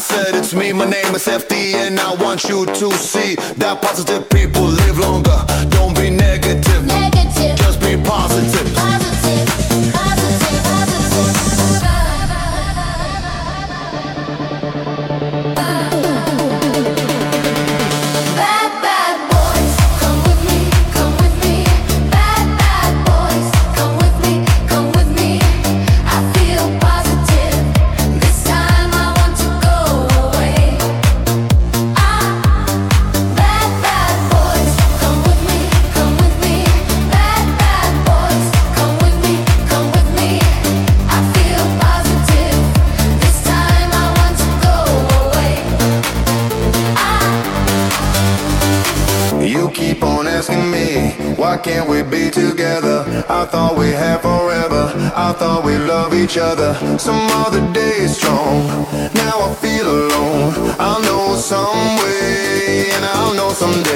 said it's me, my name is FD, and I want you to see that positive people live longer. Don't be negative, negative. Just be positive. Positive, positive, positive. Bad, bad boys, come with me, come with me. Bad, bad boys, come with me, come with me. I feel positive. This time I want to go away. Bad, bad boys, come with me, come with me. Bad, bad boys, come with me, come with me. I feel positive. This time I want to go away. You keep on asking me, why can't we be together? I thought we had forever, I thought we love each other. Some other day is strong, now I feel alone. I'll know some way, and I'll know someday